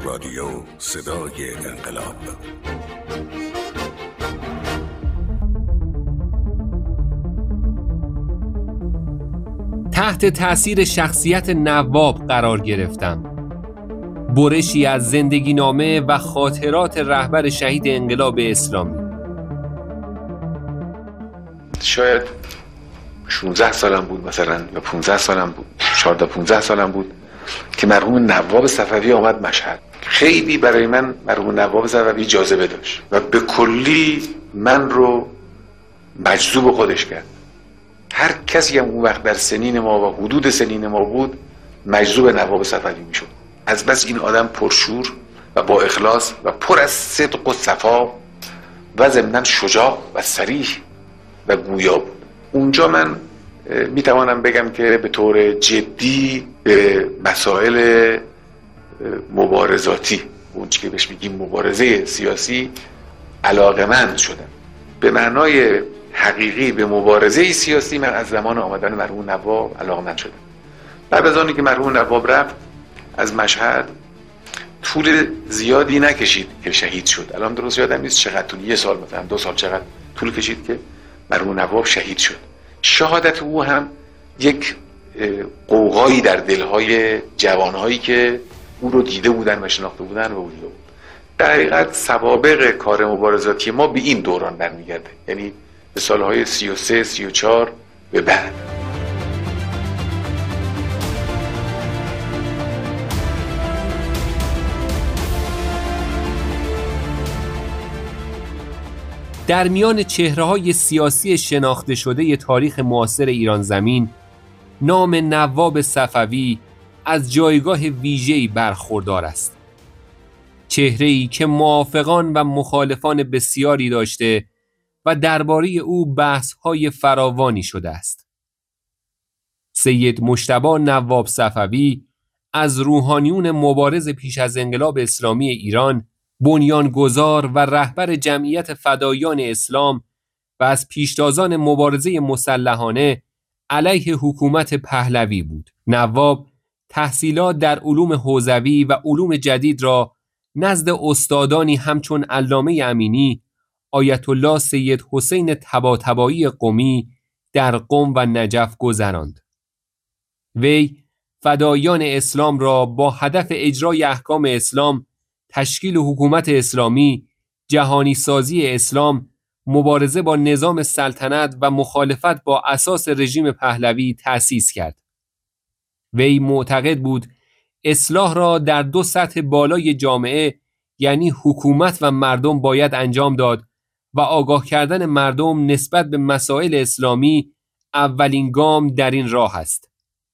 رادیو صدای انقلاب. تحت تأثیر شخصیت نواب قرار گرفتم. برشی از زندگی نامه و خاطرات رهبر شهید انقلاب اسلامی. شاید 16 سالم بود مثلا یا 15 سالم بود، 14-15 سالم بود که مرحوم نواب صفوی آمد مشهد. خیلی برای من مرحوم نواب صفوی جاذبه داشت و به کلی من رو مجذوب خودش کرد. هر کسی هم اون وقت در سنین ما و حدود سنین ما بود مجذوب نواب صفوی میشد. از بس این آدم پرشور و با اخلاص و پر از صدق و صفا و ضمناً شجاع و صریح و گویا بود. اونجا من میتوانم بگم که به طور جدی به مسائل مبارزاتی، اون چی که بهش میگیم مبارزه سیاسی، علاقه‌مند شدم. به معنای حقیقی به مبارزه سیاسی من از زمان آمدن مرحوم نواب علاقه‌مند شدم. بعد از آنی که مرحوم نواب رفت از مشهد، طول زیادی نکشید که شهید شد. الان درست یادم نیست چقدر طول، 1 سال مثلا 2 سال چقدر طول کشید که مرحوم نواب شهید شد. شهادت او هم یک قوقایی در دلهای جوانهایی که او رو دیده بودن و شناخته بودن و وجود بود. در حقیقت سوابق کار مبارزاتی ما به این دوران برمیگرده، یعنی به سالهای 33 34 به بعد. در میان چهره‌های سیاسی شناخته شده تاریخ معاصر ایران زمین، نام نواب صفوی از جایگاه ویژه‌ای برخوردار است. چهره‌ای که موافقان و مخالفان بسیاری داشته و درباره او بحث‌های فراوانی شده است. سید مجتبی نواب صفوی از روحانیون مبارز پیش از انقلاب اسلامی ایران، بنیانگذار و رهبر جمعیت فدایان اسلام و از پیشتازان مبارزه مسلحانه علیه حکومت پهلوی بود. نواب تحصیلات در علوم حوزوی و علوم جدید را نزد استادانی همچون علامه امینی، آیت الله سید حسین طباطبایی قمی در قم و نجف گذراند. وی فدایان اسلام را با هدف اجرای احکام اسلام، تشکیل حکومت اسلامی، جهانی سازی اسلام، مبارزه با نظام سلطنت و مخالفت با اساس رژیم پهلوی تأسیس کرد. وی معتقد بود اصلاح را در 2 سطح بالای جامعه، یعنی حکومت و مردم، باید انجام داد و آگاه کردن مردم نسبت به مسائل اسلامی اولین گام در این راه است.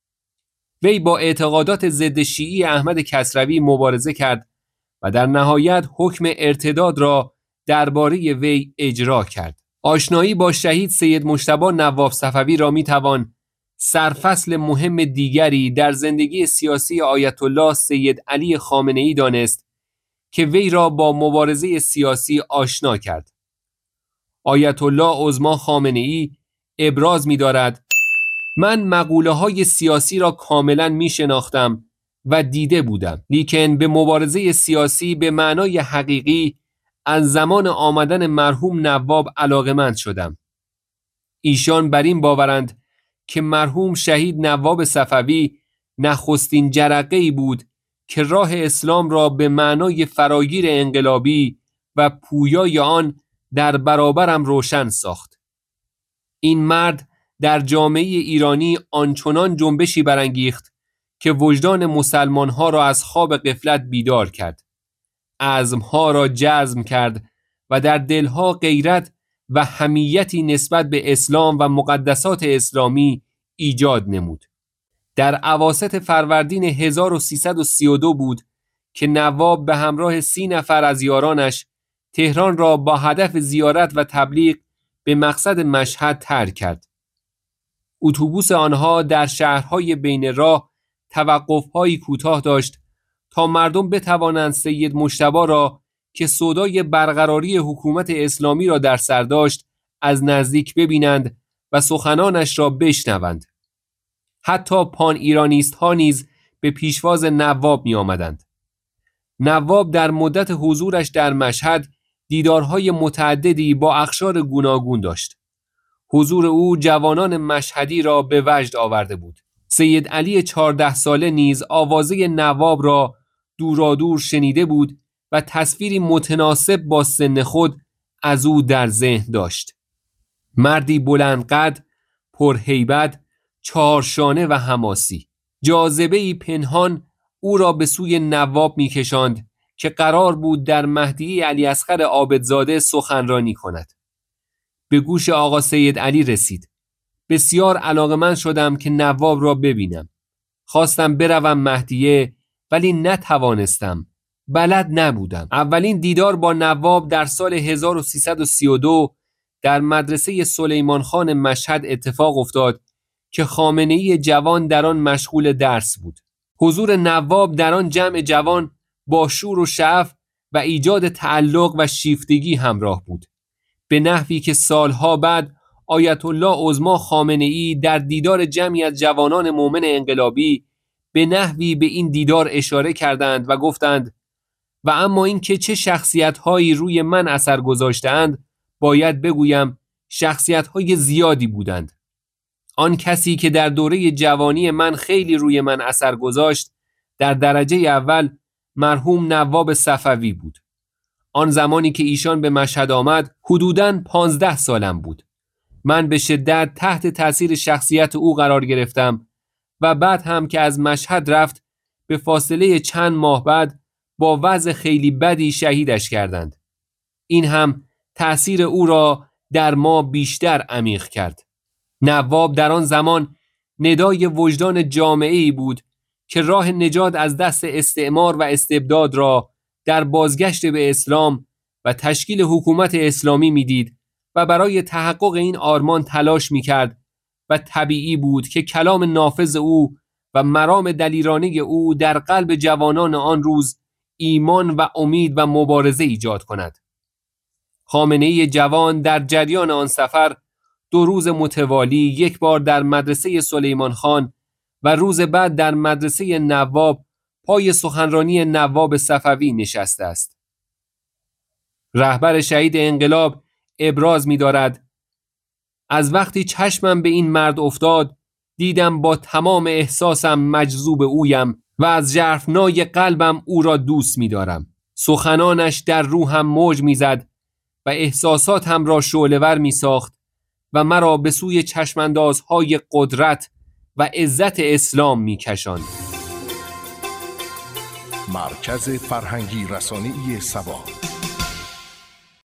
وی با اعتقادات ضد شیعی احمد کسروی مبارزه کرد و در نهایت حکم ارتداد را درباره وی اجرا کرد. آشنایی با شهید سید مجتبی نواب صفوی را میتوان سرفصل مهم دیگری در زندگی سیاسی آیت الله سید علی خامنه‌ای دانست که وی را با مبارزه سیاسی آشنا کرد. آیت الله عظما خامنه‌ای ابراز می‌دارد: من مقوله های سیاسی را کاملا می شناختم و دیده بودم، لیکن به مبارزه سیاسی به معنای حقیقی از زمان آمدن مرحوم نواب علاقه‌مند شدم. ایشان بر این باورند که مرحوم شهید نواب صفوی نخستین جرقه‌ای بود که راه اسلام را به معنای فراگیر انقلابی و پویای آن در برابرم روشن ساخت. این مرد در جامعه ایرانی آنچنان جنبشی برانگیخت که وجدان مسلمان‌ها را از خواب غفلت بیدار کرد، عزم‌ها را جزم کرد و در دلها غیرت و حمیتی نسبت به اسلام و مقدسات اسلامی ایجاد نمود. در اواسط فروردین 1332 بود که نواب به همراه 30 نفر از یارانش تهران را با هدف زیارت و تبلیغ به مقصد مشهد ترک کرد. اتوبوس آنها در شهرهای بین راه توقف‌هایی کوتاه داشت تا مردم بتوانند سید مجتبی را که سودای برقراری حکومت اسلامی را در سر داشت از نزدیک ببینند و سخنانش را بشنوند. حتی پان ایرانیست ها نیز به پیشواز نواب می آمدند. نواب در مدت حضورش در مشهد دیدارهای متعددی با اقشار گوناگون داشت. حضور او جوانان مشهدی را به وجد آورده بود. سید علی 14 ساله نیز آوازه نواب را دورادور شنیده بود و تصویری متناسب با سن خود از او در ذهن داشت. مردی بلندقد، پرهیبت، چهارشانه و حماسی. جاذبه‌ای پنهان او را به سوی نواب می‌کشاند که قرار بود در مهدیه علی اصغر عابدزاده سخنرانی کند. به گوش آقا سید علی رسید. بسیار علاقه‌مند شدم که نواب را ببینم. خواستم بروم مهدیه ولی نتوانستم. بلد نبودم. اولین دیدار با نواب در سال 1332 در مدرسه سلیمان خان مشهد اتفاق افتاد که خامنه‌ای جوان در آن مشغول درس بود. حضور نواب در آن جمع جوان با شور و شعف و ایجاد تعلق و شیفتگی همراه بود، به نحوی که سالها بعد آیت الله عظما خامنه‌ای در دیدار جمعی از جوانان مؤمن انقلابی به نحوی به این دیدار اشاره کردند و گفتند و اما این که چه شخصیت‌هایی روی من اثر گذاشتند، باید بگویم شخصیت‌های زیادی بودند. آن کسی که در دوره جوانی من خیلی روی من اثر گذاشت در درجه اول مرحوم نواب صفوی بود. آن زمانی که ایشان به مشهد آمد حدوداً 15 سالم بود. من به شدت تحت تأثیر شخصیت او قرار گرفتم و بعد هم که از مشهد رفت به فاصله چند ماه بعد با وضع خیلی بدی شهیدش کردند. این هم تأثیر او را در ما بیشتر عمیق کرد. نواب در آن زمان ندای وجدان جامعه‌ای بود که راه نجات از دست استعمار و استبداد را در بازگشت به اسلام و تشکیل حکومت اسلامی میدید و برای تحقق این آرمان تلاش میکرد و طبیعی بود که کلام نافذ او و مرام دلیرانه او در قلب جوانان آن روز ایمان و امید و مبارزه ایجاد کند. خامنه‌ای جوان در جریان آن سفر 2 روز متوالی، یک بار در مدرسه سلیمان خان و روز بعد در مدرسه نواب پای سخنرانی نواب صفوی نشسته است. رهبر شهید انقلاب ابراز می دارد: از وقتی چشمم به این مرد افتاد دیدم با تمام احساسم مجذوب اویم و از ژرفنای قلبم او را دوست می دارم. سخنانش در روحم موج می زد و احساساتم را شعله‌ور می ساخت و مرا به سوی چشماندازهای قدرت و عزت اسلام می کشاند. مرکز فرهنگی رسانه‌ای سبا.